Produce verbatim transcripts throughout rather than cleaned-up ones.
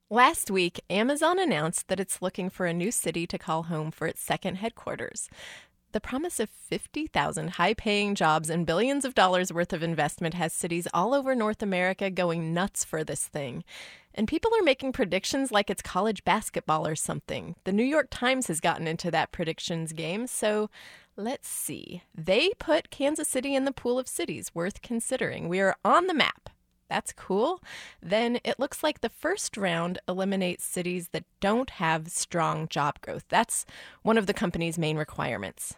Last week, Amazon announced that it's looking for a new city to call home for its second headquarters. The promise of fifty thousand high-paying jobs and billions of dollars worth of investment has cities all over North America going nuts for this thing. And people are making predictions like it's college basketball or something. The New York Times has gotten into that predictions game, so let's see. They put Kansas City in the pool of cities worth considering. We are on the map. That's cool. Then it looks like the first round eliminates cities that don't have strong job growth. That's one of the company's main requirements.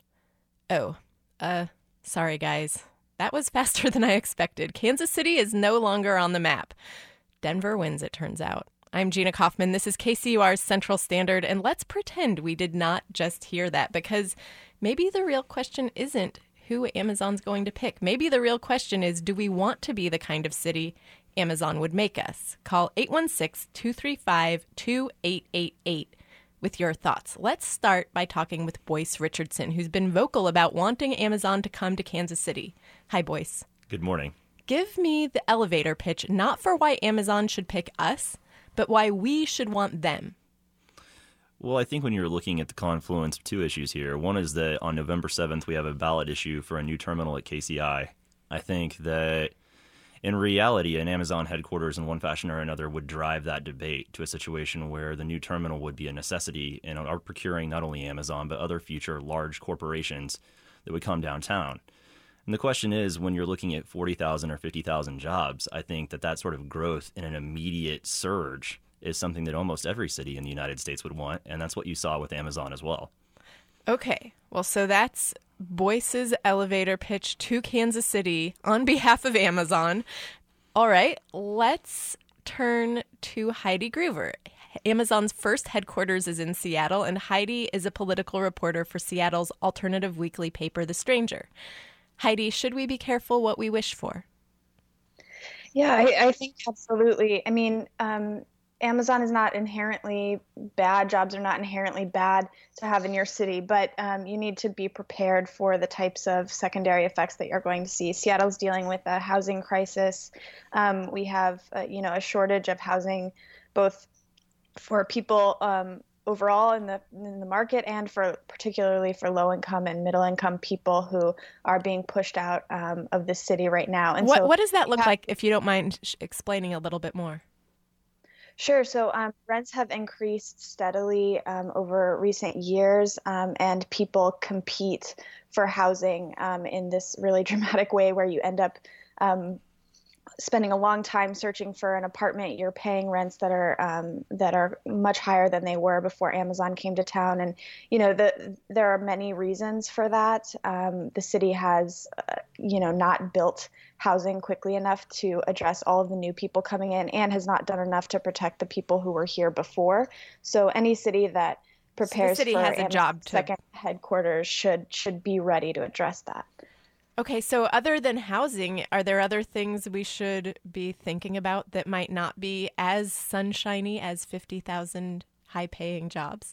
Oh, uh, sorry guys. That was faster than I expected. Kansas City is no longer on the map. Denver wins, it turns out. I'm Gina Kaufman. This is K C U R's Central Standard, and let's pretend we did not just hear that, because maybe the real question isn't who Amazon's going to pick. Maybe the real question is, do we want to be the kind of city Amazon would make us? Call eight one six, two three five, two eight eight eight with your thoughts. Let's start by talking with Boyce Richardson, who's been vocal about wanting Amazon to come to Kansas City. Hi, Boyce. Good morning. Give me the elevator pitch, not for why Amazon should pick us, but why we should want them. Well, I think when you're looking at the confluence of two issues here, one is that on November seventh, we have a ballot issue for a new terminal at K C I. I think that in reality, an Amazon headquarters in one fashion or another would drive that debate to a situation where the new terminal would be a necessity and are procuring not only Amazon, but other future large corporations that would come downtown. And the question is, when you're looking at forty thousand or fifty thousand jobs, I think that that sort of growth in an immediate surge is something that almost every city in the United States would want, and that's what you saw with Amazon as well. Okay, well, so that's Boyce's elevator pitch to Kansas City on behalf of Amazon. All right, let's turn to Heidi Groover. Amazon's first headquarters is in Seattle, and Heidi is a political reporter for Seattle's alternative weekly paper, The Stranger. Heidi, should we be careful what we wish for? Yeah, I, I think absolutely. I mean, um, Amazon is not inherently bad. Jobs are not inherently bad to have in your city, but um, you need to be prepared for the types of secondary effects that you're going to see. Seattle's dealing with a housing crisis. Um, we have, uh, you know, a shortage of housing, both for people um, overall in the in the market and for particularly for low-income and middle-income people who are being pushed out um, of the city right now. And what so what does that look have, like, if you don't mind sh- explaining a little bit more? Sure. So um, rents have increased steadily um, over recent years, um, and people compete for housing um, in this really dramatic way where you end up um, spending a long time searching for an apartment. You're paying rents that are um, that are much higher than they were before Amazon came to town. And, you know, the, there are many reasons for that. Um, the city has, uh, you know, not built housing quickly enough to address all of the new people coming in, and has not done enough to protect the people who were here before. So any city that prepares so the city for has a job to... second headquarters should should be ready to address that. Okay, so other than housing, are there other things we should be thinking about that might not be as sunshiny as fifty thousand high-paying jobs?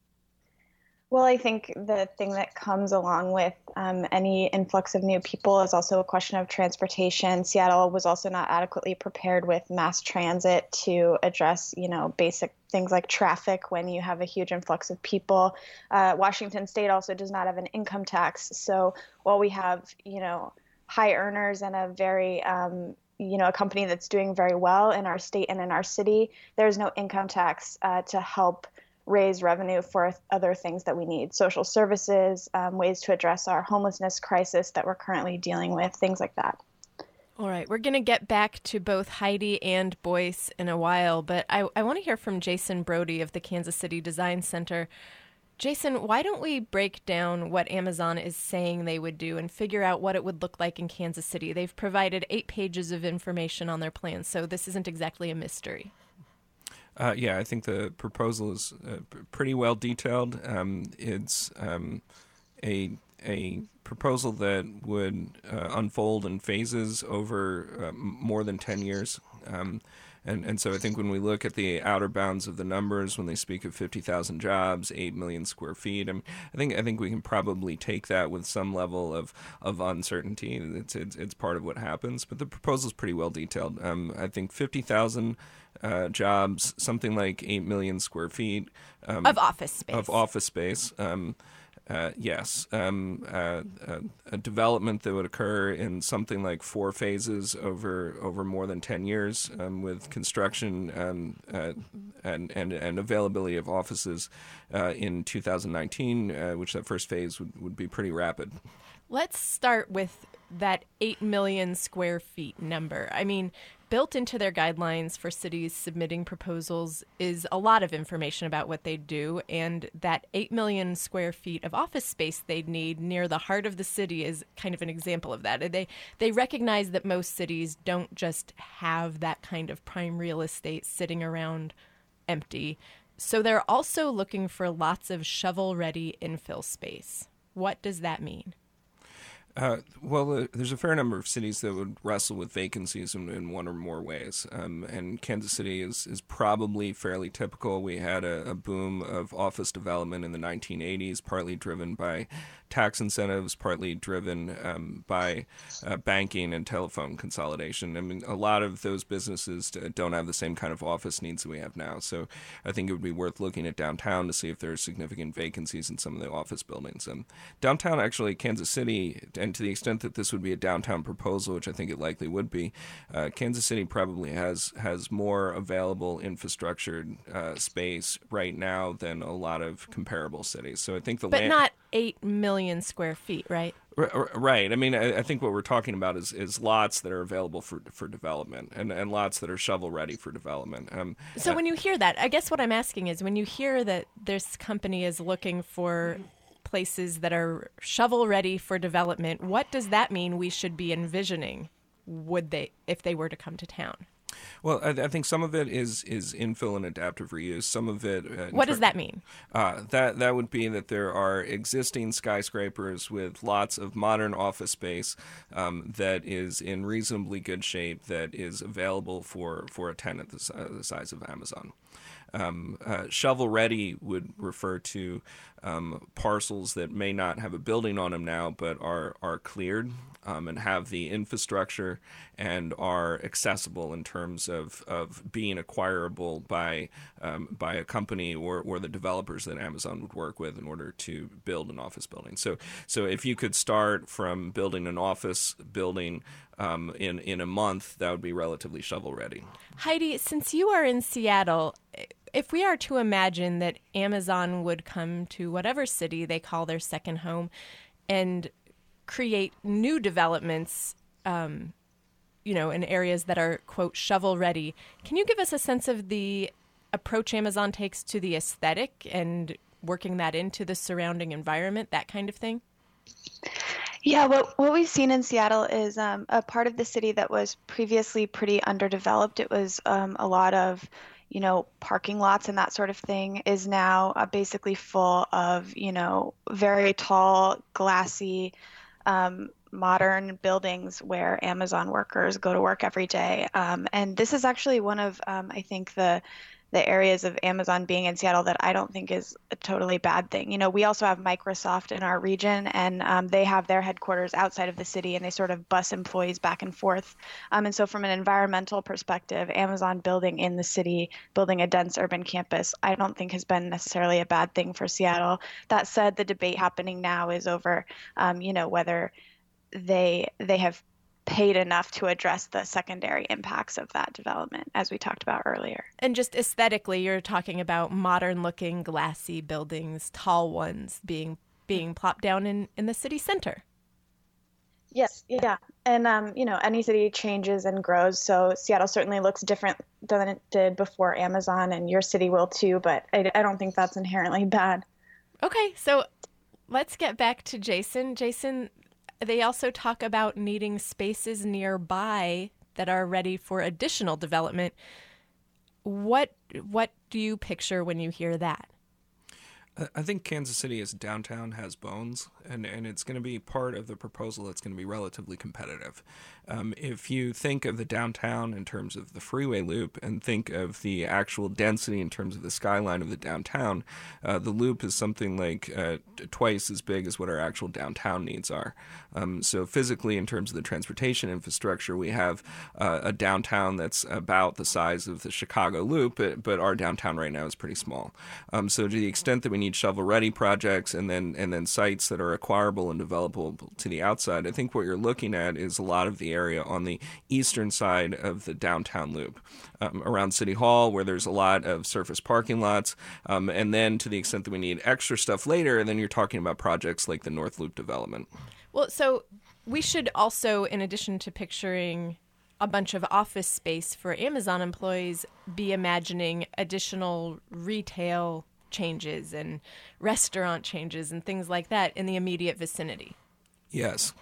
Well, I think the thing that comes along with um, any influx of new people is also a question of transportation. Seattle was also not adequately prepared with mass transit to address, you know, basic things like traffic when you have a huge influx of people. Uh, Washington State also does not have an income tax. So while we have, you know, high earners and a very um, you know, a company that's doing very well in our state and in our city, there's no income tax uh, to help raise revenue for other things that we need, social services, um, ways to address our homelessness crisis that we're currently dealing with, things like that. All right, we're going to get back to both Heidi and Boyce in a while, but I, I want to hear from Jason Brody of the Kansas City Design Center. Jason, why don't we break down what Amazon is saying they would do and figure out what it would look like in Kansas City? They've provided eight pages of information on their plans, so this isn't exactly a mystery. Uh, yeah, I think the proposal is uh, pretty well detailed. Um, it's um, a a proposal that would uh, unfold in phases over uh, more than ten years. Um, And and so I think when we look at the outer bounds of the numbers, when they speak of fifty thousand jobs, eight million square feet, I, mean, I think I think we can probably take that with some level of, of uncertainty. It's, it's it's part of what happens, but the proposal is pretty well detailed. Um, I think fifty thousand uh, jobs, something like eight million square feet um, of office space. Of office space. Um, Uh, yes, um, uh, uh, a development that would occur in something like four phases over over more than ten years, um, with construction um, uh, and, and and availability of offices uh, in two thousand nineteen, uh, which that first phase would, would be pretty rapid. Let's start with that eight million square feet number. I mean, built into their guidelines for cities submitting proposals is a lot of information about what they do, and that eight million square feet of office space they'd need near the heart of the city is kind of an example of that. They they recognize that most cities don't just have that kind of prime real estate sitting around empty, so they're also looking for lots of shovel-ready infill space. What does that mean? Uh, well, uh, there's a fair number of cities that would wrestle with vacancies in, in one or more ways, um, and Kansas City is, is probably fairly typical. We had a, a boom of office development in the nineteen eighties, partly driven by tax incentives, partly driven um, by uh, banking and telephone consolidation. I mean, a lot of those businesses don't have the same kind of office needs that we have now, so I think it would be worth looking at downtown to see if there are significant vacancies in some of the office buildings. And downtown, actually, Kansas City, and to the extent that this would be a downtown proposal, which I think it likely would be, uh, Kansas City probably has has more available infrastructure uh, space right now than a lot of comparable cities. So I think the but land- not eight million square feet, right? Right. I mean, I, I think what we're talking about is, is lots that are available for for development, and, and lots that are shovel ready for development. Um, so uh, when you hear that, I guess what I'm asking is, when you hear that this company is looking for places that are shovel ready for development, what does that mean we should be envisioning? Would they, if they were to come to town? Well, I, I think some of it is is infill and adaptive reuse. Some of it. Uh, what does that mean? Uh, that that would be that there are existing skyscrapers with lots of modern office space um, that is in reasonably good shape, that is available for, for a tenant the, uh, the size of Amazon. Um, uh, shovel ready would refer to um, parcels that may not have a building on them now, but are are cleared um, and have the infrastructure and are accessible in terms of, of being acquirable by um, by a company or, or the developers that Amazon would work with in order to build an office building. So so if you could start from building an office building um, in in a month, that would be relatively shovel ready. Heidi, since you are in Seattle, if we are to imagine that Amazon would come to whatever city they call their second home and create new developments, um, you know, in areas that are, quote, shovel ready, can you give us a sense of the approach Amazon takes to the aesthetic and working that into the surrounding environment, that kind of thing? Yeah, what what we've seen in Seattle is um, a part of the city that was previously pretty underdeveloped. It was um, a lot of, you know, parking lots and that sort of thing is now uh, basically full of, you know, very tall, glassy, um, modern buildings where Amazon workers go to work every day. Um, and this is actually one of, um, I think, the the areas of Amazon being in Seattle that I don't think is a totally bad thing. You know, we also have Microsoft in our region, and um, they have their headquarters outside of the city, and they sort of bus employees back and forth. Um, and so from an environmental perspective, Amazon building in the city, building a dense urban campus, I don't think has been necessarily a bad thing for Seattle. That said, the debate happening now is over, um, you know, whether they they have paid enough to address the secondary impacts of that development, as we talked about earlier. And just aesthetically, you're talking about modern-looking, glassy buildings, tall ones being being plopped down in, in the city center. Yes, yeah. And, um, you know, any city changes and grows, so Seattle certainly looks different than it did before Amazon, and your city will too, but I, I don't think that's inherently bad. Okay, so let's get back to Jason. Jason, they also talk about needing spaces nearby that are ready for additional development. What what do you picture when you hear that? I think Kansas City as downtown has bones, and, and it's going to be part of the proposal that's going to be relatively competitive. Um, if you think of the downtown in terms of the freeway loop and think of the actual density in terms of the skyline of the downtown, uh, the loop is something like uh, twice as big as what our actual downtown needs are. Um, so physically, in terms of the transportation infrastructure, we have uh, a downtown that's about the size of the Chicago loop, but, but our downtown right now is pretty small. Um, so to the extent that we need shovel-ready projects and then and then sites that are acquirable and developable to the outside, I think what you're looking at is a lot of the area on the eastern side of the downtown loop, um, around City Hall, where there's a lot of surface parking lots, um, and then to the extent that we need extra stuff later, then you're talking about projects like the North Loop development. Well, so we should also, in addition to picturing a bunch of office space for Amazon employees, be imagining additional retail changes and restaurant changes and things like that in the immediate vicinity. Yes.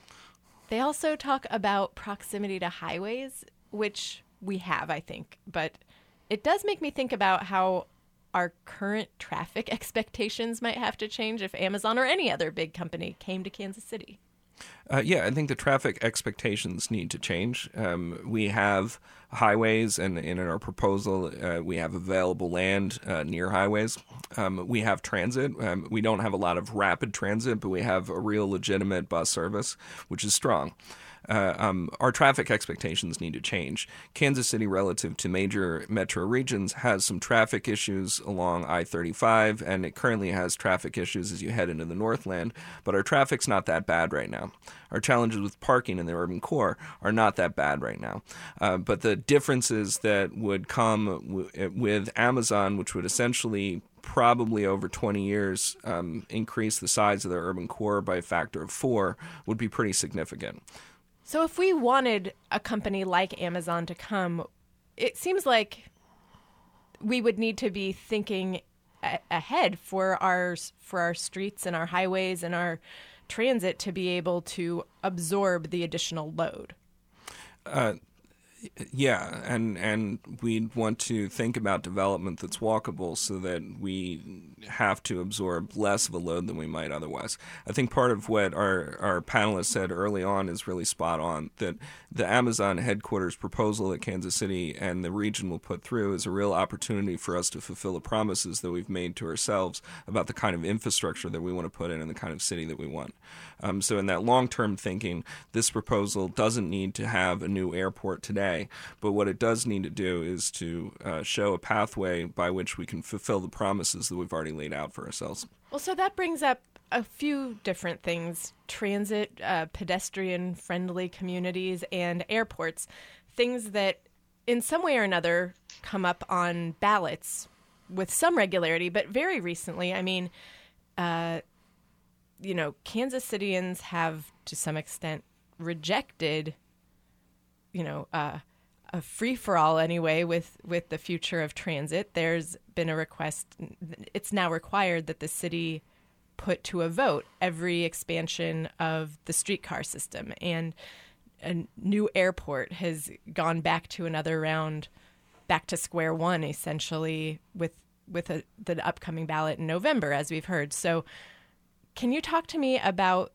They also talk about proximity to highways, which we have, I think, but it does make me think about how our current traffic expectations might have to change if Amazon or any other big company came to Kansas City. Uh, yeah, I think the traffic expectations need to change. Um, we have highways, and, and in our proposal, uh, we have available land uh, near highways. Um, we have transit. Um, we don't have a lot of rapid transit, but we have a real legitimate bus service, which is strong. Uh, um, our traffic expectations need to change. Kansas City, relative to major metro regions, has some traffic issues along I thirty-five, and it currently has traffic issues as you head into the Northland, but our traffic's not that bad right now. Our challenges with parking in the urban core are not that bad right now. Uh, but the differences that would come w- with Amazon, which would essentially probably over twenty years um, increase the size of the urban core by a factor of four, would be pretty significant. So if we wanted a company like Amazon to come, it seems like we would need to be thinking a- ahead for our for our streets and our highways and our transit to be able to absorb the additional load. Uh, yeah, and and we'd want to think about development that's walkable so that we have to absorb less of a load than we might otherwise. I think part of what our, our panelists said early on is really spot on, that the Amazon headquarters proposal that Kansas City and the region will put through is a real opportunity for us to fulfill the promises that we've made to ourselves about the kind of infrastructure that we want to put in and the kind of city that we want. Um, so in that long-term thinking, this proposal doesn't need to have a new airport today, but what it does need to do is to uh, show a pathway by which we can fulfill the promises that we've already laid out for ourselves. Well, so that brings up a few different things: transit, uh, pedestrian-friendly communities, and airports, things that in some way or another come up on ballots with some regularity, but very recently, I mean, uh, you know, Kansas Cityans have, to some extent, rejected, you know, uh, a free-for-all anyway with, with the future of transit. There's been a request. It's now required that the city put to a vote every expansion of the streetcar system. And a new airport has gone back to another round, back to square one, essentially, with, with a, the upcoming ballot in November, as we've heard. So can you talk to me about,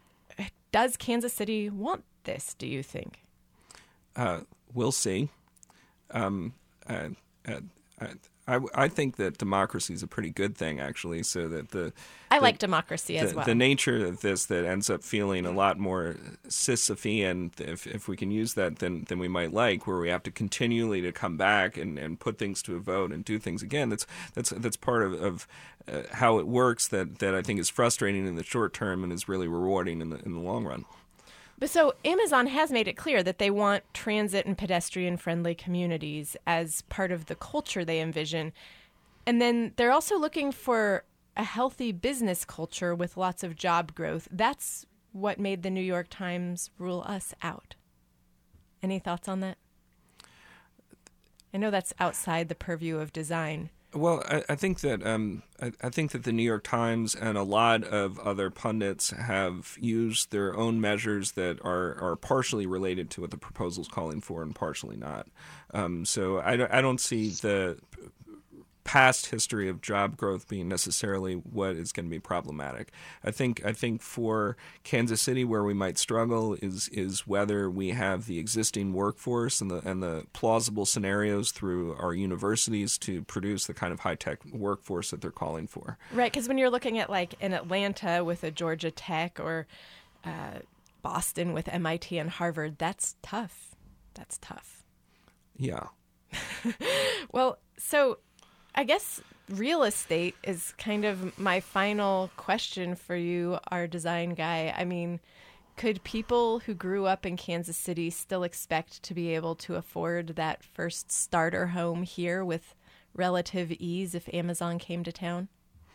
does Kansas City want this, do you think? Uh, we'll see. Um, uh, uh, I, I think that democracy is a pretty good thing, actually, so that the... I the, like democracy as the, well. The nature of this that ends up feeling a lot more Sisyphean, if if we can use that, than, than we might like, where we have to continually to come back and, and put things to a vote and do things again. That's that's that's part of, of uh, how it works that, that I think is frustrating in the short term and is really rewarding in the in the long run. But so Amazon has made it clear that they want transit and pedestrian-friendly communities as part of the culture they envision. And then they're also looking for a healthy business culture with lots of job growth. That's what made the New York Times rule us out. Any thoughts on that? I know that's outside the purview of design. Well, I, I think that um, I, I think that the New York Times and a lot of other pundits have used their own measures that are, are partially related to what the proposal's calling for and partially not. Um, so I, I don't see the past history of job growth being necessarily what is going to be problematic. I think I think for Kansas City, where we might struggle is is whether we have the existing workforce and the and the plausible scenarios through our universities to produce the kind of high tech workforce that they're calling for. Right, because when you're looking at like in Atlanta with a Georgia Tech or uh, Boston with M I T and Harvard, that's tough. That's tough. Yeah. Well, so I guess real estate is kind of my final question for you, our design guy. I mean, could people who grew up in Kansas City still expect to be able to afford that first starter home here with relative ease if Amazon came to town?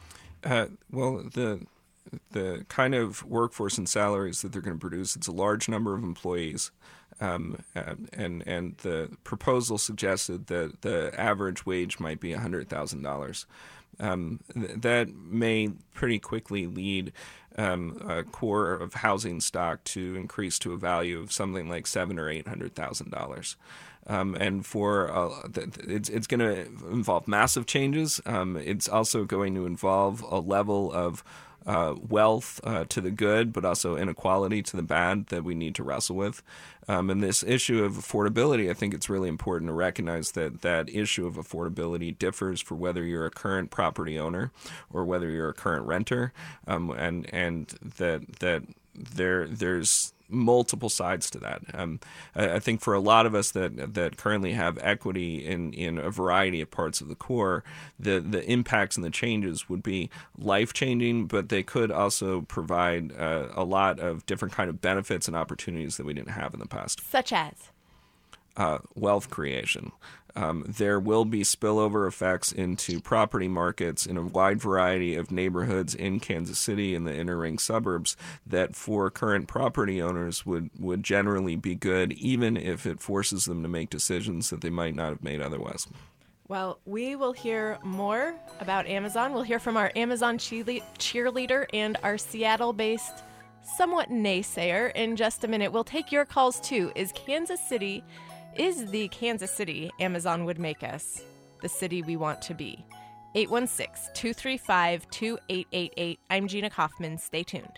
Uh, well, the the kind of workforce and salaries that they're going to produce, it's a large number of employees. Um, and and the proposal suggested that the average wage might be one hundred thousand dollars. Um, th- that may pretty quickly lead um, a core of housing stock to increase to a value of something like seven or eight hundred thousand dollars. Um, and for uh, th- it's it's going to involve massive changes. Um, it's also going to involve a level of Uh, wealth uh, to the good, but also inequality to the bad that we need to wrestle with. Um, and this issue of affordability, I think it's really important to recognize that that issue of affordability differs for whether you're a current property owner or whether you're a current renter, um, and and that that there there's multiple sides to that. Um, I, I think for a lot of us that that currently have equity in, in a variety of parts of the core, the, the impacts and the changes would be life-changing, but they could also provide uh, a lot of different kind of benefits and opportunities that we didn't have in the past. Such as? Uh, wealth creation. Um, there will be spillover effects into property markets in a wide variety of neighborhoods in Kansas City and the inner ring suburbs that for current property owners would, would generally be good, even if it forces them to make decisions that they might not have made otherwise. Well, we will hear more about Amazon. We'll hear from our Amazon cheerleader and our Seattle-based somewhat naysayer in just a minute. We'll take your calls too. Is Kansas City... Is the Kansas City Amazon would make us the city we want to be? eight one six, two three five, two eight eight eight. I'm Gina Kaufman. Stay tuned.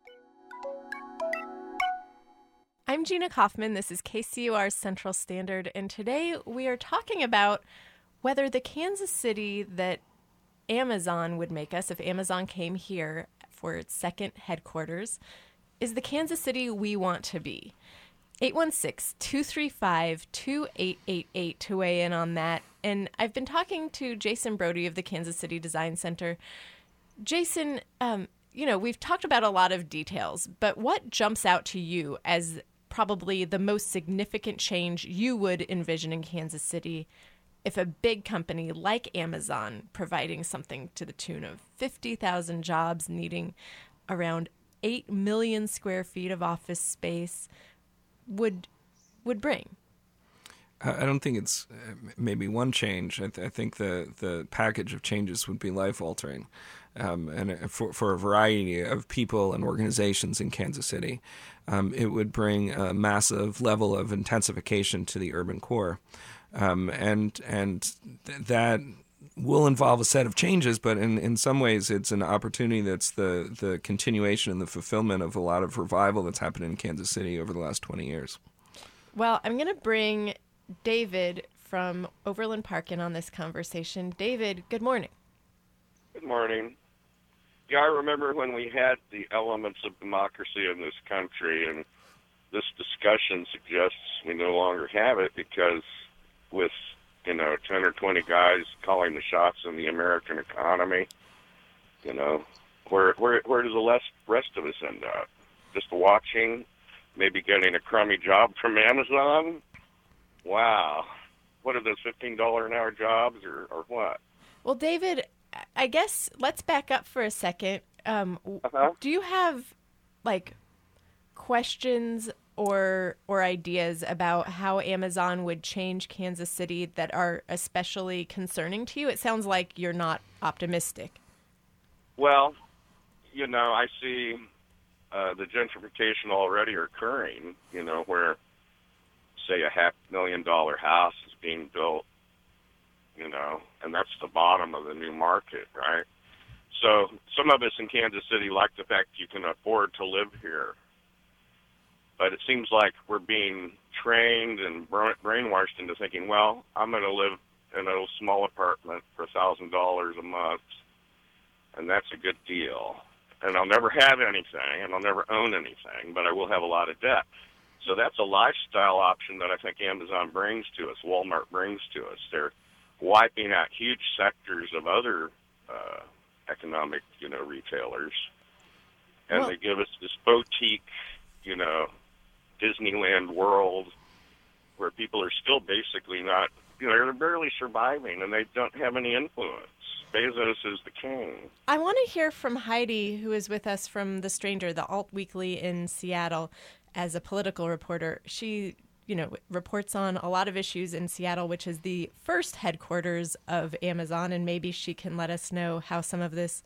I'm Gina Kaufman. This is K C U R Central Standard, and today we are talking about whether the Kansas City that Amazon would make us if Amazon came here for its second headquarters is the Kansas City we want to be. eight one six, two three five, two eight eight eight to weigh in on that. And I've been talking to Jason Brody of the Kansas City Design Center. Jason, um, you know, we've talked about a lot of details, but what jumps out to you as probably the most significant change you would envision in Kansas City if a big company like Amazon, providing something to the tune of fifty thousand jobs, needing around eight million square feet of office space, would would bring? I don't think it's uh, maybe one change. I, th- I think the, the package of changes would be life-altering. Um, and for, for a variety of people and organizations in Kansas City, um, it would bring a massive level of intensification to the urban core. Um, and and th- that will involve a set of changes, but in, in some ways it's an opportunity that's the, the continuation and the fulfillment of a lot of revival that's happened in Kansas City over the last twenty years. Well, I'm going to bring David from Overland Park in on this conversation. David, good morning. Good morning. Yeah, I remember when we had the elements of democracy in this country, and this discussion suggests we no longer have it because with you know, ten or twenty guys calling the shots in the American economy, you know, where where where does the rest, rest of us end up? Just watching, maybe getting a crummy job from Amazon? Wow. What are those fifteen dollars an hour jobs or, or what? Well, David, I guess let's back up for a second. Um, uh-huh. Do you have, like, questions or or ideas about how Amazon would change Kansas City that are especially concerning to you? It sounds like you're not optimistic. Well, you know, I see uh, the gentrification already occurring, you know, where, say, a half million dollar house is being built you know, and that's the bottom of the new market, right? So some of us in Kansas City like the fact you can afford to live here. But it seems like we're being trained and brainwashed into thinking, well, I'm going to live in a small apartment for one thousand dollars a month, and that's a good deal. And I'll never have anything, and I'll never own anything, but I will have a lot of debt. So that's a lifestyle option that I think Amazon brings to us, Walmart brings to us. They're wiping out huge sectors of other uh, economic, you know, retailers, and well, they give us this boutique, you know, Disneyland world where people are still basically not, you know, they're barely surviving and they don't have any influence. Bezos is the king. I want to hear from Heidi, who is with us from The Stranger, the alt weekly in Seattle, as a political reporter. She, you know, reports on a lot of issues in Seattle, which is the first headquarters of Amazon, and maybe she can let us know how some of this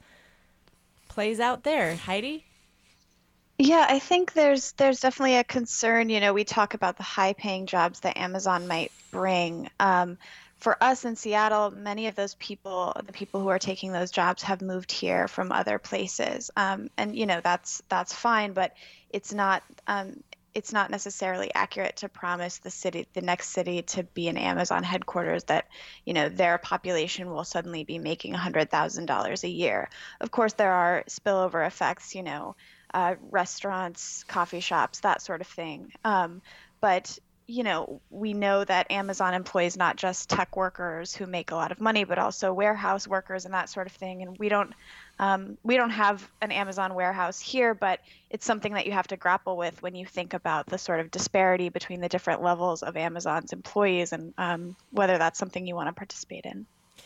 plays out there. Heidi? Yeah, I think there's there's definitely a concern. You know, we talk about the high-paying jobs that Amazon might bring. Um, for us in Seattle, many of those people, the people who are taking those jobs, have moved here from other places, um, and you know that's that's fine. But it's not um, it's not necessarily accurate to promise the city, the next city, to be an Amazon headquarters that you know their population will suddenly be making one hundred thousand dollars a year. Of course, there are spillover effects. You know. Uh, restaurants, coffee shops, that sort of thing. Um, but, you know, we know that Amazon employs not just tech workers who make a lot of money, but also warehouse workers and that sort of thing. And we don't um, we don't have an Amazon warehouse here, but it's something that you have to grapple with when you think about the sort of disparity between the different levels of Amazon's employees and um, whether that's something you want to participate in.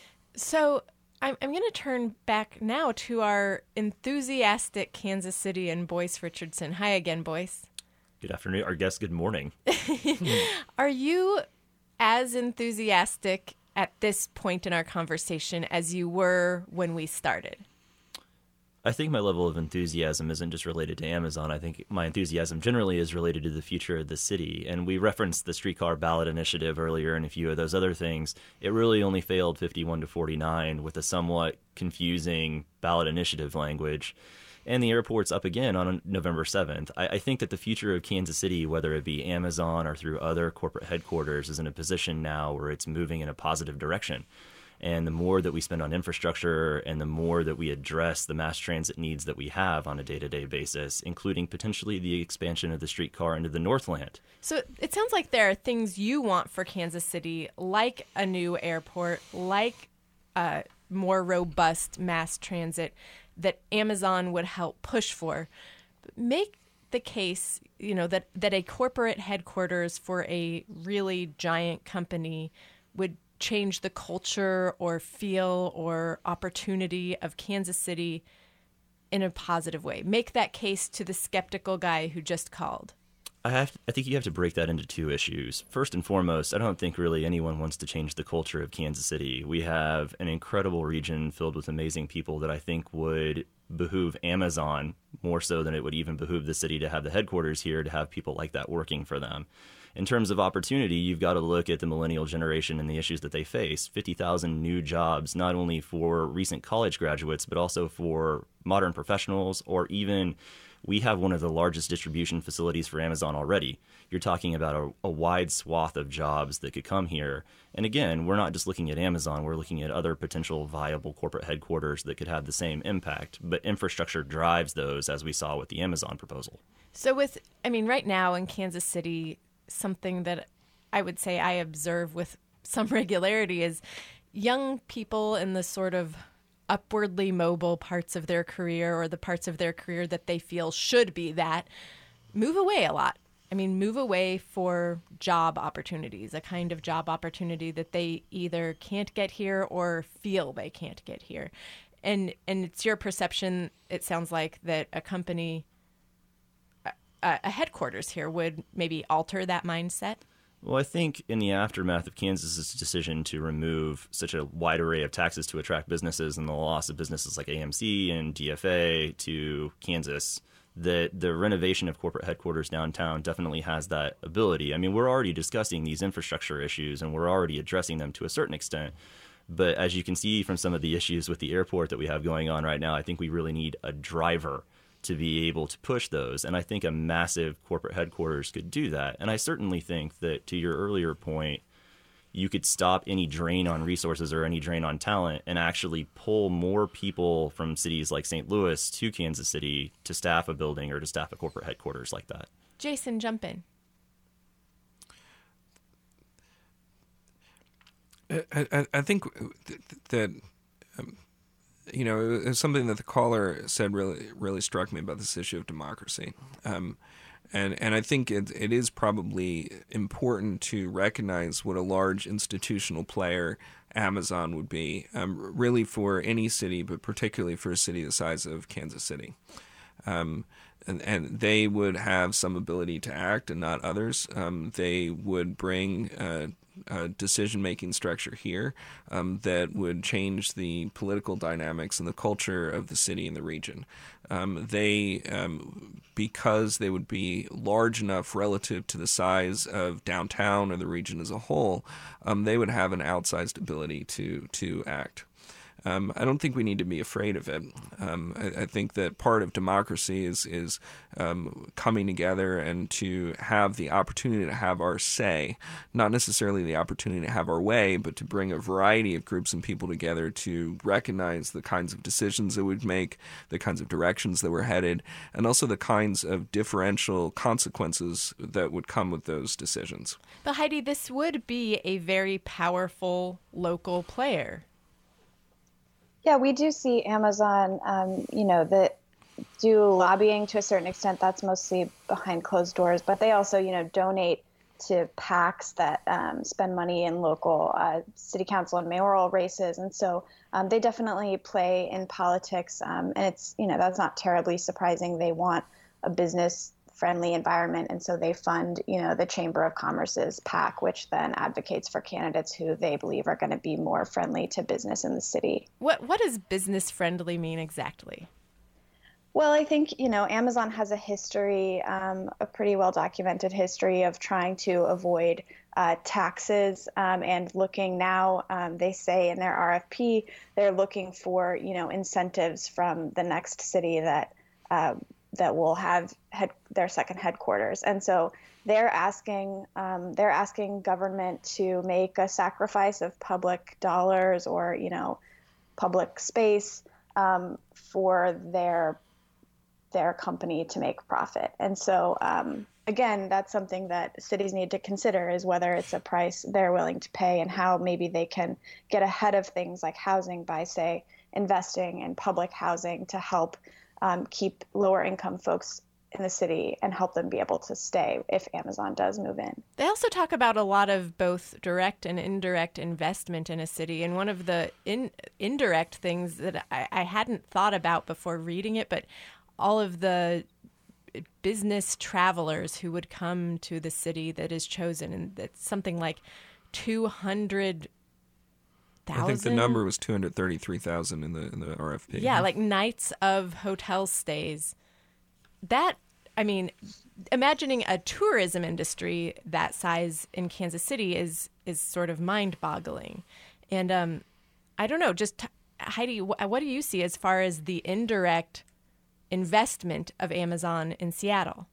So I'm, I'm going to turn back now to our enthusiastic Kansas City and Boyce Richardson. Hi again, Boyce. Good afternoon. Our guest, good morning. Are you as enthusiastic at this point in our conversation as you were when we started? I think my level of enthusiasm isn't just related to Amazon. I think my enthusiasm generally is related to the future of the city. And we referenced the streetcar ballot initiative earlier and a few of those other things. It really only failed fifty-one to forty-nine with a somewhat confusing ballot initiative language. And the airport's up again on November seventh. I, I think that the future of Kansas City, whether it be Amazon or through other corporate headquarters, is in a position now where it's moving in a positive direction. And the more that we spend on infrastructure and the more that we address the mass transit needs that we have on a day-to-day basis, including potentially the expansion of the streetcar into the Northland. So it sounds like there are things you want for Kansas City, like a new airport, like uh, more robust mass transit, that Amazon would help push for. Make the case, you know, that, that a corporate headquarters for a really giant company would change the culture or feel or opportunity of Kansas City in a positive way. Make that case to the skeptical guy who just called. I have to, I think you have to break that into two issues. First and foremost, I don't think really anyone wants to change the culture of Kansas City. We have an incredible region filled with amazing people that I think would behoove Amazon more so than it would even behoove the city to have the headquarters here, to have people like that working for them. In terms of opportunity, you've got to look at the millennial generation and the issues that they face. fifty thousand new jobs, not only for recent college graduates, but also for modern professionals, or even we have one of the largest distribution facilities for Amazon already. You're talking about a, a wide swath of jobs that could come here. And again, we're not just looking at Amazon, we're looking at other potential viable corporate headquarters that could have the same impact. But infrastructure drives those, as we saw with the Amazon proposal. So with, I mean, right now in Kansas City, something that I would say I observe with some regularity is young people in the sort of upwardly mobile parts of their career, or the parts of their career that they feel should be that, move away a lot. I mean, move away for job opportunities, a kind of job opportunity that they either can't get here or feel they can't get here. And and it's your perception, it sounds like, that a company, a, a headquarters here would maybe alter that mindset? Well, I think in the aftermath of Kansas's decision to remove such a wide array of taxes to attract businesses and the loss of businesses like A M C and D F A to Kansas, that the renovation of corporate headquarters downtown definitely has that ability. I mean, we're already discussing these infrastructure issues and we're already addressing them to a certain extent. But as you can see from some of the issues with the airport that we have going on right now, I think we really need a driver to be able to push those. And I think a massive corporate headquarters could do that. And I certainly think that, to your earlier point, you could stop any drain on resources or any drain on talent and actually pull more people from cities like Saint Louis to Kansas City to staff a building or to staff a corporate headquarters like that. Jason, jump in. I, I, I think that, um, you know, it was something that the caller said really really struck me about this issue of democracy. Um, and and I think it it is probably important to recognize what a large institutional player Amazon would be, um, really for any city, but particularly for a city the size of Kansas City. Um, and, and they would have some ability to act and not others. Um, they would bring uh, a decision-making structure here um, that would change the political dynamics and the culture of the city and the region. Um, they, um, because they would be large enough relative to the size of downtown or the region as a whole, um, they would have an outsized ability to to act. Um, I don't think we need to be afraid of it. Um, I, I think that part of democracy is is um, coming together and to have the opportunity to have our say, not necessarily the opportunity to have our way, but to bring a variety of groups and people together to recognize the kinds of decisions that we'd make, the kinds of directions that we're headed, and also the kinds of differential consequences that would come with those decisions. But Heidi, this would be a very powerful local player. Yeah, we do see Amazon, um, you know, that do lobbying to a certain extent. That's mostly behind closed doors, but they also, you know, donate to PACs that um, spend money in local uh, city council and mayoral races. And so um, they definitely play in politics. Um, and it's, you know, that's not terribly surprising. They want a business friendly environment. And so they fund, you know, the Chamber of Commerce's PAC, which then advocates for candidates who they believe are going to be more friendly to business in the city. What what does business friendly mean exactly? Well, I think, you know, Amazon has a history, um, a pretty well documented history of trying to avoid uh, taxes um, and looking now, um, they say in their R F P, they're looking for, you know, incentives from the next city that uh, that will have head, their second headquarters. And so they're asking um, they're asking government to make a sacrifice of public dollars or, you know, public space um, for their their company to make profit. And so, um, again, that's something that cities need to consider, is whether it's a price they're willing to pay and how maybe they can get ahead of things like housing by, say, investing in public housing to help um, keep lower income folks in the city and help them be able to stay if Amazon does move in. They also talk about a lot of both direct and indirect investment in a city. And one of the in, indirect things that I, I hadn't thought about before reading it, but all of the business travelers who would come to the city that is chosen, and that's something like two hundred thousand. I think the number was two hundred thirty-three thousand in the in the R F P. Yeah, like nights of hotel stays. That, I mean, imagining a tourism industry that size in Kansas City is is sort of mind-boggling. And um, I don't know, just Heidi, what, what do you see as far as the indirect investment of Amazon in Seattle?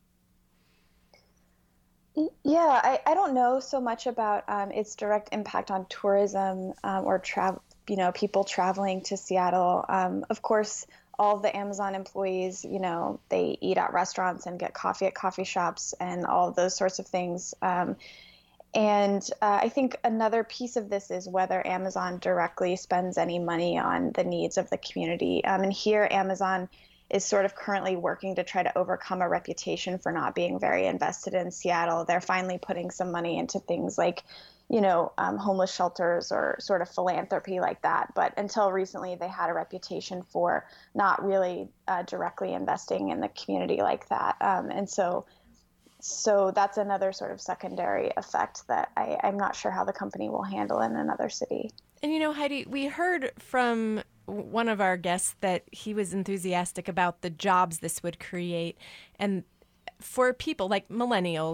Yeah, I, I don't know so much about um, its direct impact on tourism um, or travel, you know, people traveling to Seattle. Um, of course, all of the Amazon employees, you know, they eat at restaurants and get coffee at coffee shops and all of those sorts of things. Um, and uh, I think another piece of this is whether Amazon directly spends any money on the needs of the community. Um, and here, Amazon is sort of currently working to try to overcome a reputation for not being very invested in Seattle. They're finally putting some money into things like, you know, um, homeless shelters or sort of philanthropy like that. But until recently, they had a reputation for not really uh, directly investing in the community like that. Um, and so so that's another sort of secondary effect that I, I'm not sure how the company will handle in another city. And, you know, Heidi, we heard from one of our guests that he was enthusiastic about the jobs this would create. And for people like millennials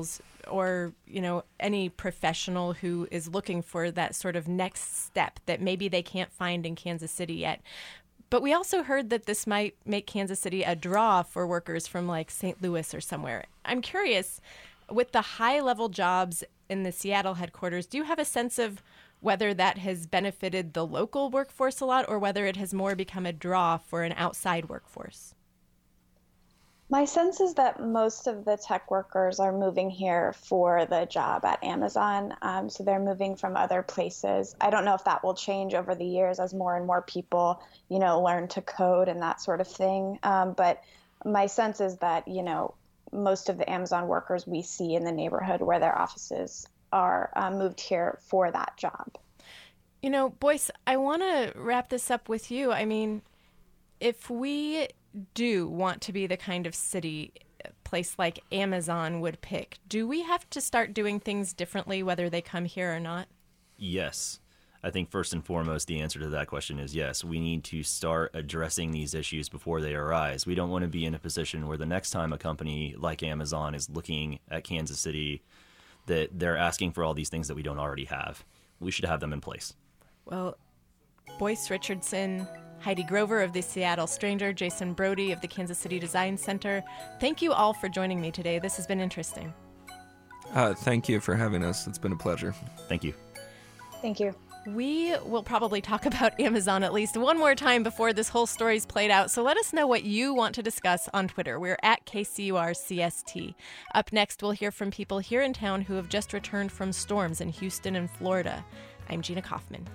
or, you know, any professional who is looking for that sort of next step that maybe they can't find in Kansas City yet. But we also heard that this might make Kansas City a draw for workers from like Saint Louis or somewhere. I'm curious, with the high-level jobs in the Seattle headquarters, do you have a sense of whether that has benefited the local workforce a lot or whether it has more become a draw for an outside workforce? My sense is that most of the tech workers are moving here for the job at Amazon. Um, so they're moving from other places. I don't know if that will change over the years as more and more people, you know, learn to code and that sort of thing. Um, but my sense is that, you know, most of the Amazon workers we see in the neighborhood where their offices are um, moved here for that job. You know, Boyce, I want to wrap this up with you. I mean, if we do want to be the kind of city a place like Amazon would pick, do we have to start doing things differently whether they come here or not? Yes. I think first and foremost, the answer to that question is yes. We need to start addressing these issues before they arise. We don't want to be in a position where the next time a company like Amazon is looking at Kansas City, that they're asking for all these things that we don't already have. We should have them in place. Well, Boyce Richardson, Heidi Grover of the Seattle Stranger, Jason Brody of the Kansas City Design Center, thank you all for joining me today. This has been interesting. Uh, thank you for having us. It's been a pleasure. Thank you. Thank you. We will probably talk about Amazon at least one more time before this whole story's played out, so let us know what you want to discuss on Twitter. We're at K C U R C S T. Up next, we'll hear from people here in town who have just returned from storms in Houston and Florida. I'm Gina Kaufman.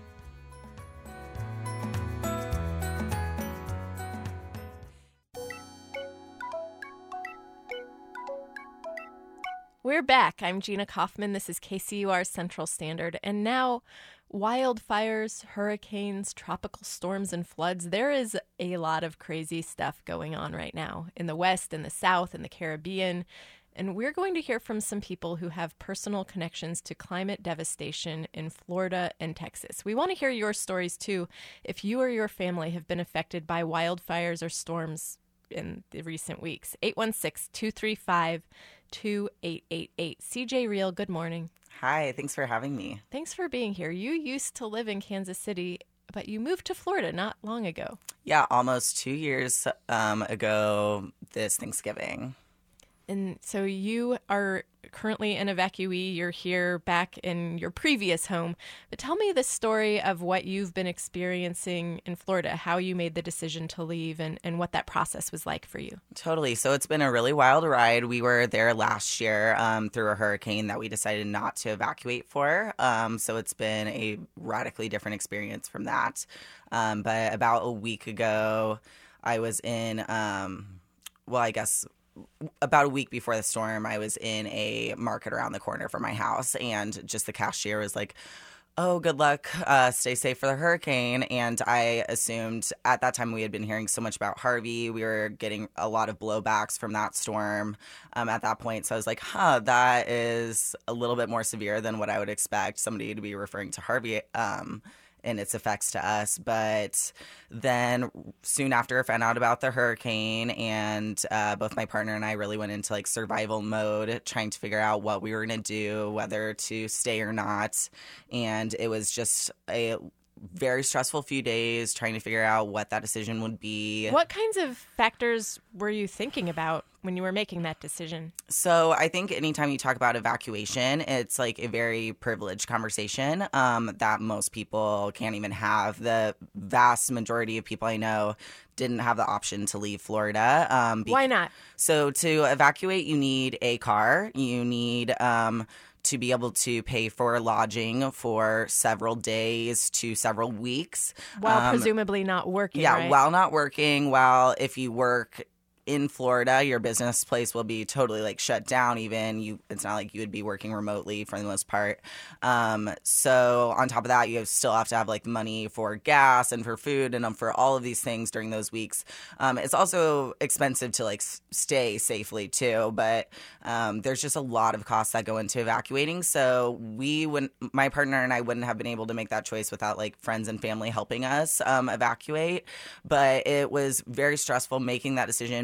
We're back. I'm Gina Kaufman. This is K C U R Central Standard. And now, wildfires, hurricanes, tropical storms, and floods. There is a lot of crazy stuff going on right now in the West, in the South, in the Caribbean. And we're going to hear from some people who have personal connections to climate devastation in Florida and Texas. We want to hear your stories, too, if you or your family have been affected by wildfires or storms in the recent weeks. eight one six, two three five, two eight eight eight. C J Reel, good morning. Hi, thanks for having me. Thanks for being here. You used to live in Kansas City, but you moved to Florida not long ago. Yeah, almost two years um, ago this Thanksgiving. And so you are currently an evacuee. You're here back in your previous home. But tell me the story of what you've been experiencing in Florida, how you made the decision to leave, and, and what that process was like for you. Totally. So it's been a really wild ride. We were there last year um, through a hurricane that we decided not to evacuate for. Um, so it's been a radically different experience from that. Um, but about a week ago, I was in, um, well, I guess... about a week before the storm, I was in a market around the corner from my house, and just the cashier was like, oh, good luck, uh, stay safe for the hurricane. And I assumed at that time we had been hearing so much about Harvey. We were getting a lot of blowbacks from that storm um, at that point. So I was like, huh, that is a little bit more severe than what I would expect somebody to be referring to Harvey um and its effects to us. But then soon after I found out about the hurricane, and uh, both my partner and I really went into like survival mode, trying to figure out what we were going to do, whether to stay or not. And it was just a very stressful few days trying to figure out what that decision would be. What kinds of factors were you thinking about when you were making that decision? So I think anytime you talk about evacuation, it's like a very privileged conversation um, that most people can't even have. The vast majority of people I know didn't have the option to leave Florida. Um, be- Why not? So to evacuate, you need a car. You need... Um, to be able to pay for lodging for several days to several weeks. While um, presumably not working, Yeah, right? while not working, while if you work in Florida, your business place will be totally like shut down even. You, it's not like you would be working remotely for the most part. Um, so on top of that, you still have to have like money for gas and for food and um, for all of these things during those weeks. Um, it's also expensive to like s- stay safely too, but um, there's just a lot of costs that go into evacuating. So we wouldn't, my partner and I wouldn't have been able to make that choice without like friends and family helping us um, evacuate. But it was very stressful making that decision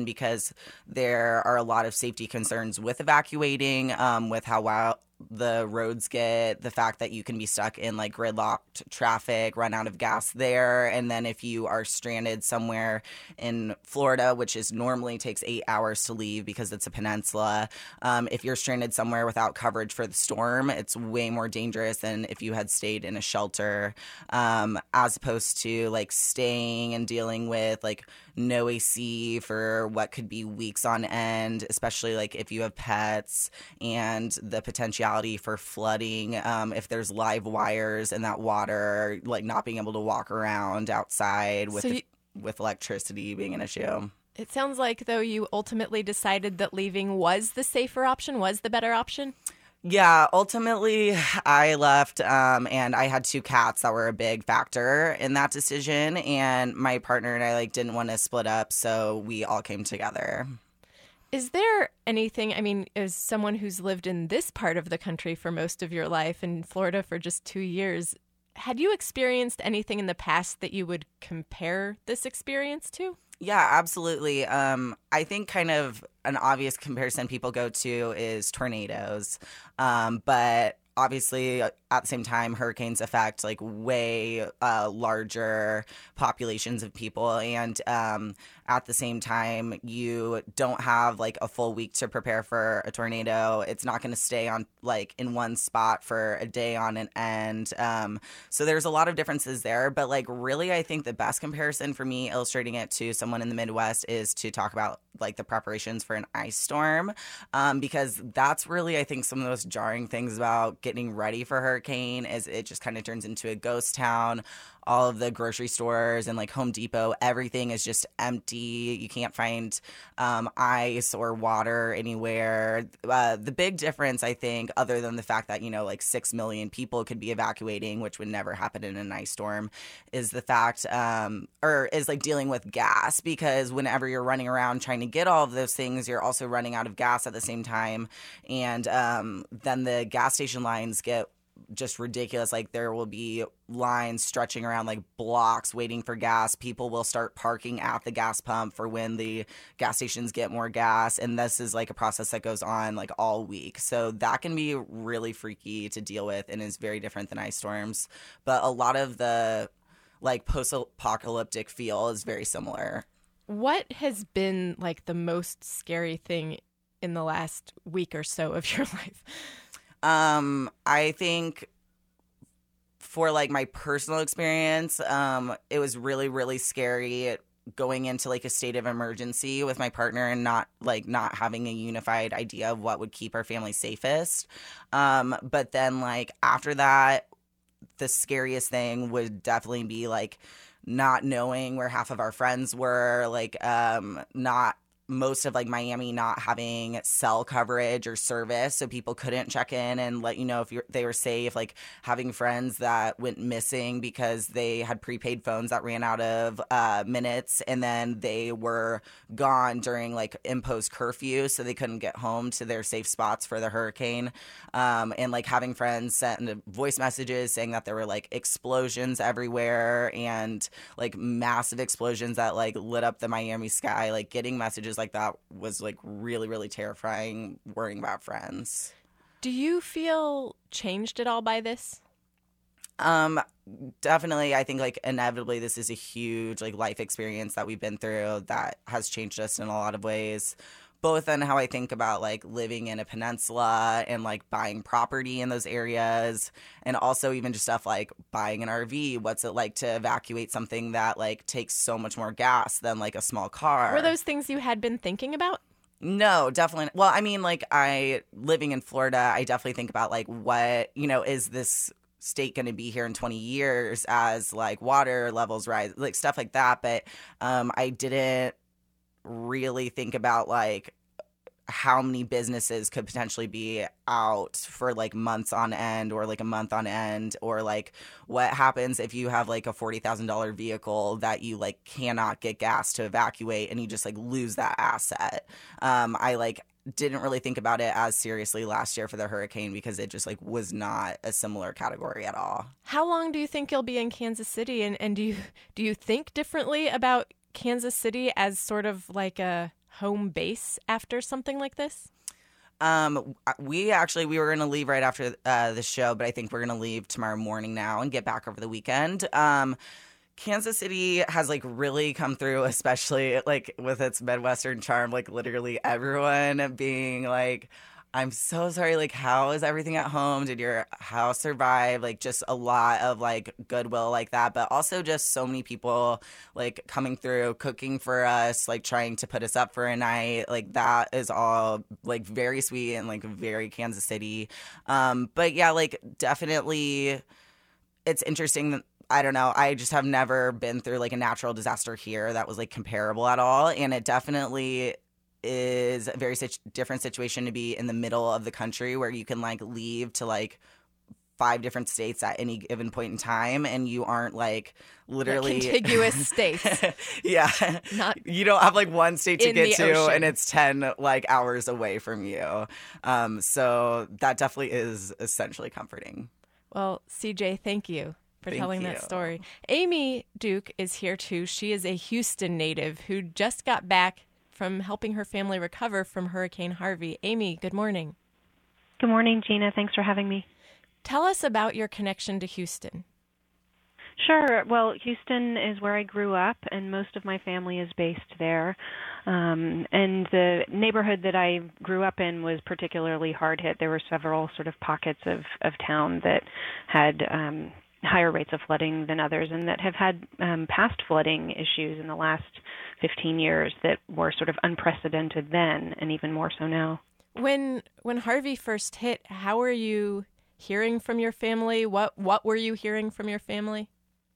because there are a lot of safety concerns with evacuating, um, with how wild the roads get, the fact that you can be stuck in like gridlocked traffic, run out of gas there. And then if you are stranded somewhere in Florida, which is normally takes eight hours to leave because it's a peninsula, um, if you're stranded somewhere without coverage for the storm, it's way more dangerous than if you had stayed in a shelter, um, as opposed to like staying and dealing with like no A C for what could be weeks on end, especially like if you have pets, and the potentiality for flooding, um, if there's live wires in that water, like not being able to walk around outside with So the, you- with electricity being an issue. It sounds like, though, you ultimately decided that leaving was the safer option, was the better option. Yeah, ultimately, I left, um, and I had two cats that were a big factor in that decision. And my partner and I like didn't want to split up, so we all came together. Is there anything, I mean, as someone who's lived in this part of the country for most of your life, in Florida for just two years, had you experienced anything in the past that you would compare this experience to? Yeah, absolutely. Um, I think kind of an obvious comparison people go to is tornadoes. Um, but obviously, at the same time, hurricanes affect like way uh, larger populations of people. And um, at the same time, you don't have like a full week to prepare for a tornado. It's not going to stay on like in one spot for a day on an end. Um, so there's a lot of differences there. But like really, I think the best comparison for me illustrating it to someone in the Midwest is to talk about like the preparations for an ice storm, um, because that's really, I think, some of the most jarring things about getting ready for hurricane is it just kind of turns into a ghost town. All of the grocery stores and like Home Depot, everything is just empty. You can't find um, ice or water anywhere. Uh, the big difference, I think, other than the fact that, you know, like six million people could be evacuating, which would never happen in an ice storm, is the fact, um, or is like dealing with gas, because whenever you're running around trying to get all of those things, you're also running out of gas at the same time. And um, then the gas station lines get just ridiculous. Like there will be lines stretching around like blocks waiting for gas. People will start parking at the gas pump for when the gas stations get more gas. And this is like a process that goes on like all week. So that can be really freaky to deal with and is very different than ice storms. But a lot of the like post-apocalyptic feel is very similar. What has been like the most scary thing in the last week or so of your life? Um, I think for like my personal experience, um, it was really, really scary going into like a state of emergency with my partner and not like not having a unified idea of what would keep our family safest. Um, but then like after that, the scariest thing would definitely be like not knowing where half of our friends were, like um, not most of like Miami not having cell coverage or service, so people couldn't check in and let you know if you're, they were safe, like having friends that went missing because they had prepaid phones that ran out of uh, minutes, and then they were gone during like imposed curfew, so they couldn't get home to their safe spots for the hurricane, um, and like having friends send voice messages saying that there were like explosions everywhere and like massive explosions that like lit up the Miami sky, like getting messages like that was like really, really terrifying, worrying about friends. Do you feel changed at all by this? Um, definitely. I think like inevitably this is a huge like life experience that we've been through that has changed us in a lot of ways, both in how I think about like living in a peninsula and like buying property in those areas, and also even just stuff like buying an R V. What's it like to evacuate something that like takes so much more gas than like a small car? Were those things you had been thinking about? No, definitely. Well, I mean, like I living in Florida, I definitely think about like what, you know, is this state going to be here in twenty years as like water levels rise, like stuff like that. But um, I didn't really think about like how many businesses could potentially be out for like months on end or like a month on end, or like what happens if you have like a forty thousand dollars vehicle that you like cannot get gas to evacuate and you just like lose that asset. Um, I like didn't really think about it as seriously last year for the hurricane because it just like was not a similar category at all. How long do you think you'll be in Kansas City, and, and do you do you think differently about Kansas City as sort of like a home base after something like this? Um, we actually, we were going to leave right after uh, the show, but I think we're going to leave tomorrow morning now and get back over the weekend. Um, Kansas City has like really come through, especially like with its Midwestern charm, like literally everyone being like, I'm so sorry, like, how is everything at home? Did your house survive? Like, just a lot of, like, goodwill like that, but also just so many people, like, coming through, cooking for us, like, trying to put us up for a night. Like, that is all, like, very sweet and, like, very Kansas City. Um, but, yeah, like, definitely it's interesting that I don't know. I just have never been through, like, a natural disaster here that was, like, comparable at all, and it definitely is a very situ- different situation to be in the middle of the country where you can like leave to like five different states at any given point in time and you aren't like literally like contiguous states. Yeah. Not you don't have like one state to get to ocean. And it's ten like hours away from you. Um, so that definitely is essentially comforting. Well, C J, thank you for Thank telling you. that story. Amy Duke is here too. She is a Houston native who just got back from helping her family recover from Hurricane Harvey. Amy, good morning. Good morning, Gina. Thanks for having me. Tell us about your connection to Houston. Sure. Well, Houston is where I grew up, and most of my family is based there. Um, and the neighborhood that I grew up in was particularly hard hit. There were several sort of pockets of, of town that had um, higher rates of flooding than others and that have had um, past flooding issues in the last fifteen years that were sort of unprecedented then and even more so now. When when Harvey first hit, how were you hearing from your family? What what were you hearing from your family?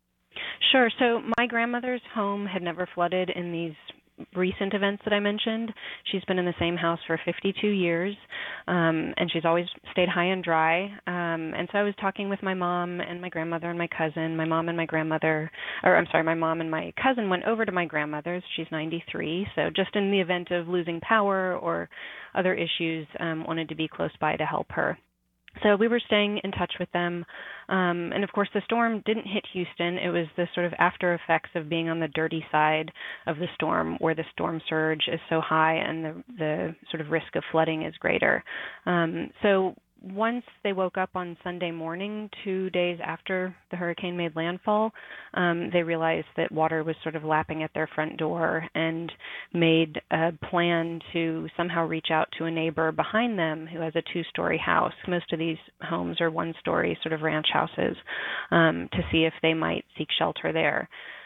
Sure. So my grandmother's home had never flooded in these recent events that I mentioned. She's been in the same house for fifty-two years, um, and she's always stayed high and dry. Um, and so I was talking with my mom and my grandmother and my cousin. My mom and my grandmother, or I'm sorry, my mom and my cousin went over to my grandmother's. She's ninety-three, so just in the event of losing power or other issues, um, wanted to be close by to help her. So we were staying in touch with them. Um, and, of course, the storm didn't hit Houston. It was the sort of after effects of being on the dirty side of the storm where the storm surge is so high and the, the sort of risk of flooding is greater. Um, so once they woke up on Sunday morning, two days after the hurricane made landfall, um, they realized that water was sort of lapping at their front door and made a plan to somehow reach out to a neighbor behind them who has a two-story house. Most of these homes are one-story sort of ranch houses, um, to see if they might seek shelter there.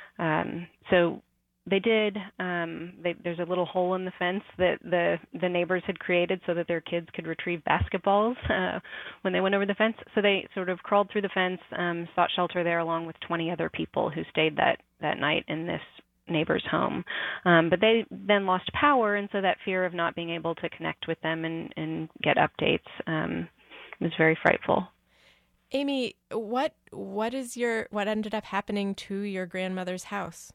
Um, so They did. Um, they, there's a little hole in the fence that the, the neighbors had created so that their kids could retrieve basketballs uh, when they went over the fence. So they sort of crawled through the fence, um, sought shelter there along with twenty other people who stayed that, that night in this neighbor's home. Um, but they then lost power, and so that fear of not being able to connect with them and, and get updates um, was very frightful. Amy, what what is your what ended up happening to your grandmother's house?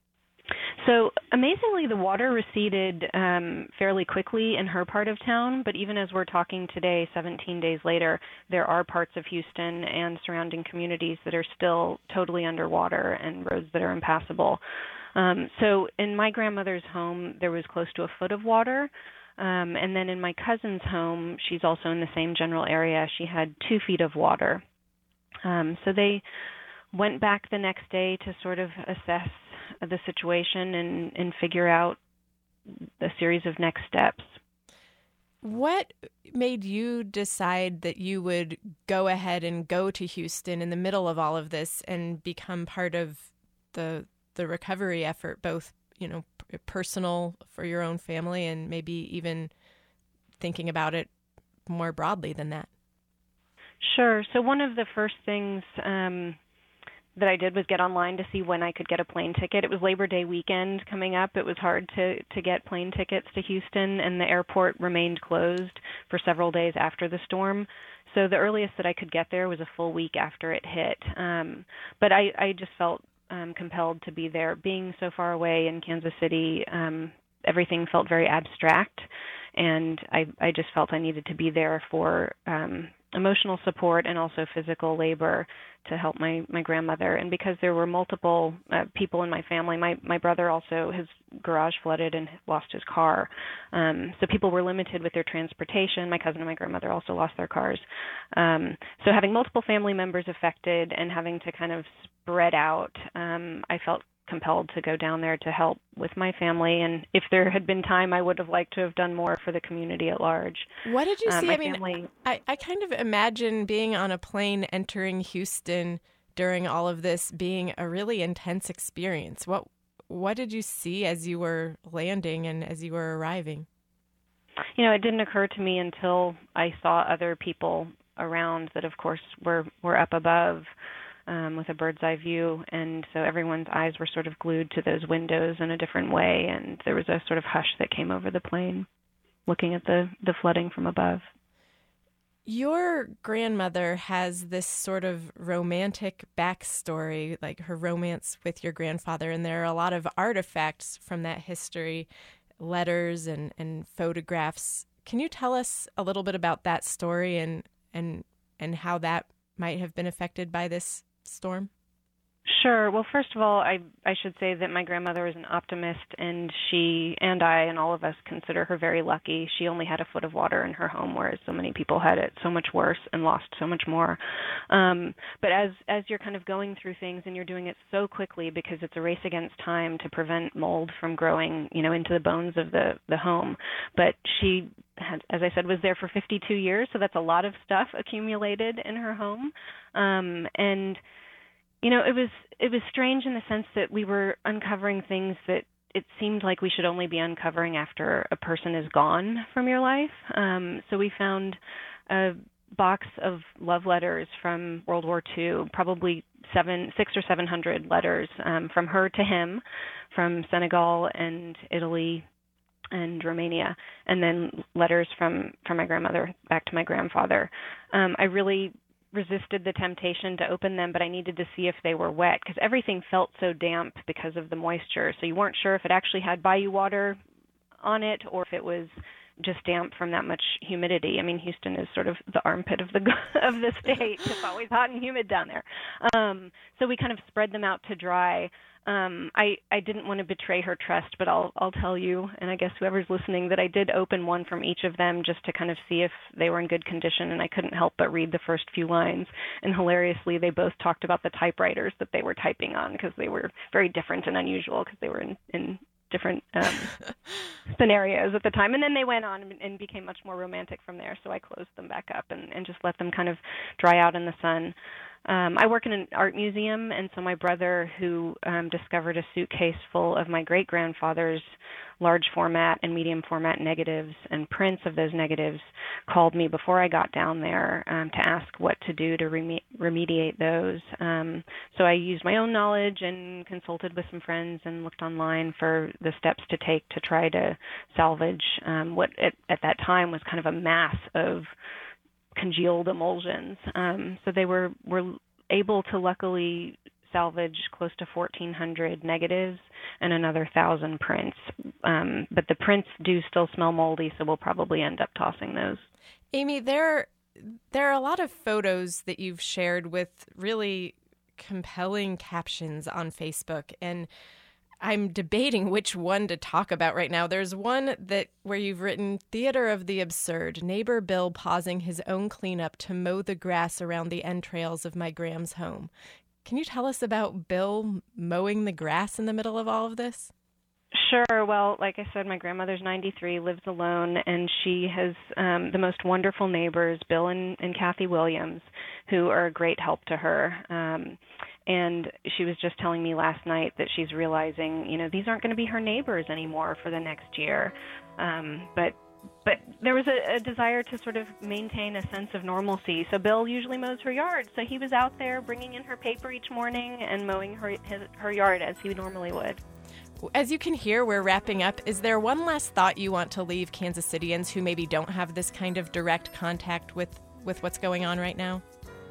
So amazingly, the water receded um, fairly quickly in her part of town, but even as we're talking today, seventeen days later, there are parts of Houston and surrounding communities that are still totally underwater and roads that are impassable. Um, so in my grandmother's home, there was close to a foot of water. Um, and then in my cousin's home, she's also in the same general area, she had two feet of water. Um, so they went back the next day to sort of assess the situation and, and figure out a series of next steps. What made you decide that you would go ahead and go to Houston in the middle of all of this and become part of the the recovery effort, both, you know, personal for your own family and maybe even thinking about it more broadly than that? Sure. So one of the first things um, that I did was get online to see when I could get a plane ticket. It was Labor Day weekend coming up. It was hard to, to get plane tickets to Houston, and the airport remained closed for several days after the storm. So the earliest that I could get there was a full week after it hit. Um, but I, I just felt um, compelled to be there. Being so far away in Kansas City, um, everything felt very abstract, and I, I just felt I needed to be there for um, emotional support and also physical labor to help my, my grandmother. And because there were multiple uh, people in my family, my, my brother also, his garage flooded and lost his car. Um, so people were limited with their transportation. My cousin and my grandmother also lost their cars. Um, so having multiple family members affected and having to kind of spread out, um, I felt compelled to go down there to help with my family. And if there had been time, I would have liked to have done more for the community at large. What did you um, see? my I mean, family... I, I kind of imagine being on a plane entering Houston during all of this being a really intense experience. What what did you see as you were landing and as you were arriving? You know, it didn't occur to me until I saw other people around that, of course, were, were up above. Um, with a bird's eye view, and so everyone's eyes were sort of glued to those windows in a different way, and there was a sort of hush that came over the plane, looking at the, the flooding from above. Your grandmother has this sort of romantic backstory, like her romance with your grandfather, and there are a lot of artifacts from that history, letters and, and photographs. Can you tell us a little bit about that story and and and how that might have been affected by this storm? Sure. Well, first of all, I I should say that my grandmother is an optimist, and she and I and all of us consider her very lucky. She only had a foot of water in her home, whereas so many people had it so much worse and lost so much more. Um, but as as you're kind of going through things and you're doing it so quickly because it's a race against time to prevent mold from growing, you know, into the bones of the the home. But she had, as I said, was there for fifty-two years, so that's a lot of stuff accumulated in her home, um, and. You know, it was it was strange in the sense that we were uncovering things that it seemed like we should only be uncovering after a person is gone from your life. Um, so we found a box of love letters from World War Two, probably seven, six or seven hundred letters um, from her to him, from Senegal and Italy and Romania, and then letters from, from my grandmother back to my grandfather. Um, I really resisted the temptation to open them, but I needed to see if they were wet because everything felt so damp because of the moisture. So you weren't sure if it actually had bayou water on it or if it was just damp from that much humidity. I mean, Houston is sort of the armpit of the of the state. It's always hot and humid down there. Um, so we kind of spread them out to dry. Um, I, I didn't want to betray her trust, but I'll I'll tell you, and I guess whoever's listening, that I did open one from each of them just to kind of see if they were in good condition, and I couldn't help but read the first few lines. And hilariously, they both talked about the typewriters that they were typing on because they were very different and unusual because they were in, in different um, scenarios at the time. And then they went on and, and became much more romantic from there, so I closed them back up and, and just let them kind of dry out in the sun. Um, I work in an art museum, and so my brother, who um, discovered a suitcase full of my great-grandfather's large format and medium format negatives and prints of those negatives, called me before I got down there um, to ask what to do to reme- remediate those. Um, so I used my own knowledge and consulted with some friends and looked online for the steps to take to try to salvage um, what at, at that time was kind of a mass of congealed emulsions. Um, so they were, were able to luckily salvage close to fourteen hundred negatives and another one thousand prints. Um, but the prints do still smell moldy, so we'll probably end up tossing those. Amy, there, there are a lot of photos that you've shared with really compelling captions on Facebook, and I'm debating which one to talk about right now. There's one that where you've written Theater of the Absurd, neighbor Bill pausing his own cleanup to mow the grass around the entrails of my Gram's home. Can you tell us about Bill mowing the grass in the middle of all of this? Sure. Well, like I said, my grandmother's ninety-three, lives alone, and she has um, the most wonderful neighbors, Bill and, and Kathy Williams, who are a great help to her. Um, and she was just telling me last night that she's realizing, you know, these aren't going to be her neighbors anymore for the next year. Um, but But there was a, a desire to sort of maintain a sense of normalcy. So Bill usually mows her yard. So he was out there bringing in her paper each morning and mowing her his, her yard as he normally would. As you can hear, we're wrapping up. Is there one last thought you want to leave Kansas Cityans who maybe don't have this kind of direct contact with, with what's going on right now?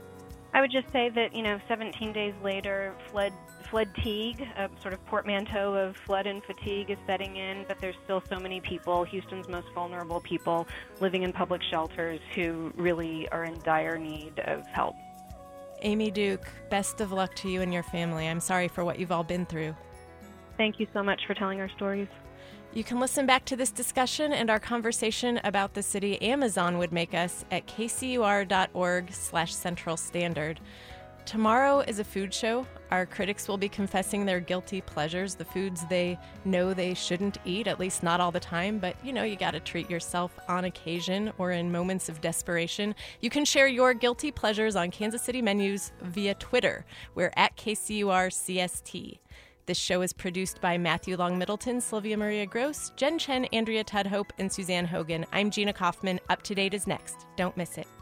I would just say that, you know, seventeen days later, flood fatigue, a sort of portmanteau of flood and fatigue is setting in, but there's still so many people, Houston's most vulnerable people, living in public shelters who really are in dire need of help. Amy Duke, best of luck to you and your family. I'm sorry for what you've all been through. Thank you so much for telling our stories. You can listen back to this discussion and our conversation about the city Amazon would make us at kcur.org slash central standard. Tomorrow is a food show. Our critics will be confessing their guilty pleasures, the foods they know they shouldn't eat, at least not all the time. But, you know, you got to treat yourself on occasion or in moments of desperation. You can share your guilty pleasures on Kansas City Menus via Twitter. We're at K C U R C S T. This show is produced by Matthew Long Middleton, Sylvia Maria Gross, Jen Chen, Andrea Tudhope, and Suzanne Hogan. I'm Gina Kaufman. Up to Date is next. Don't miss it.